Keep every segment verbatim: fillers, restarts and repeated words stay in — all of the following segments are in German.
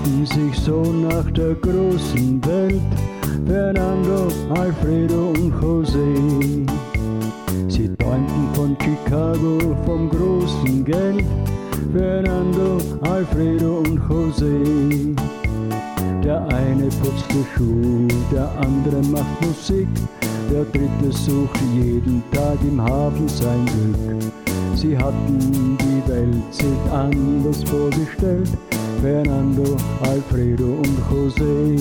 sehnten sich so nach der großen Welt, Fernando, Alfredo und José. Sie träumten von Chicago, vom großen Geld, Fernando, Alfredo und José. Der eine putzte Schuh, der andere macht Musik, der dritte sucht jeden Tag im Hafen sein Glück. Sie hatten die Welt sich anders vorgestellt, Fernando, Alfredo und José.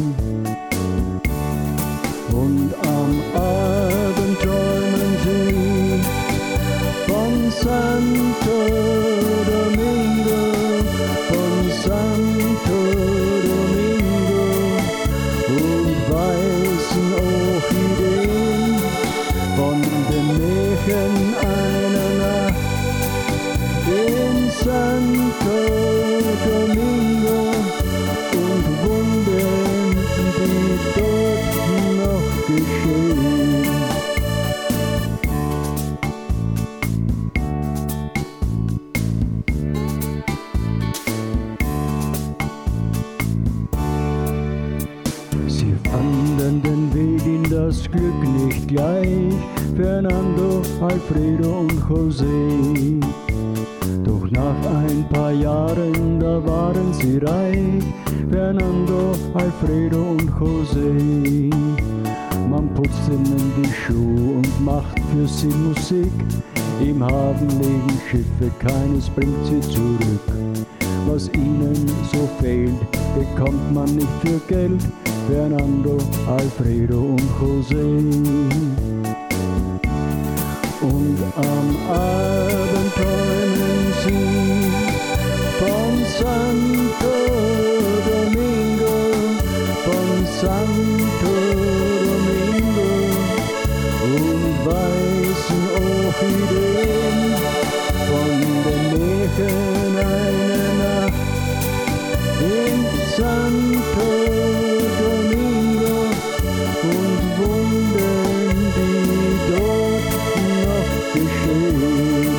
Und am Abend träumen sie von Santo Domingo, von Santo Domingo und weißen Orchideen, von den Märchen einer Nacht in Santo Domingo und Wundern, die dort noch geschehen. Sie fanden den Weg in das Glück nicht gleich, Fernando, Alfredo und José. Doch nach ein paar Jahren, da waren sie reich, Fernando, Alfredo und José. Man putzt ihnen die Schuhe und macht für sie Musik. Im Hafen liegen Schiffe, keines bringt sie zurück. Was ihnen so fehlt, bekommt man nicht für Geld, Fernando, Alfredo und José. Und am Abend träumen sie von Santo Domingo, von Santo Domingo und weißen Orchideen, von den Märchen einer Nacht in Santo Domingo und Wundern, die dort noch geschehen.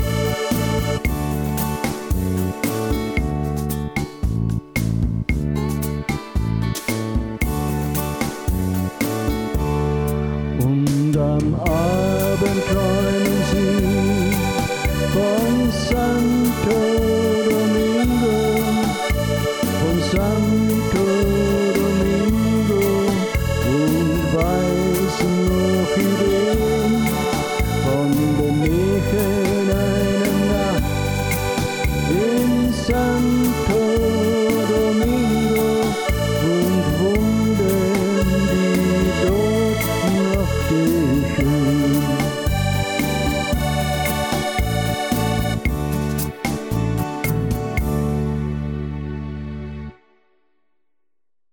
Und am Abend träumen sie von Santo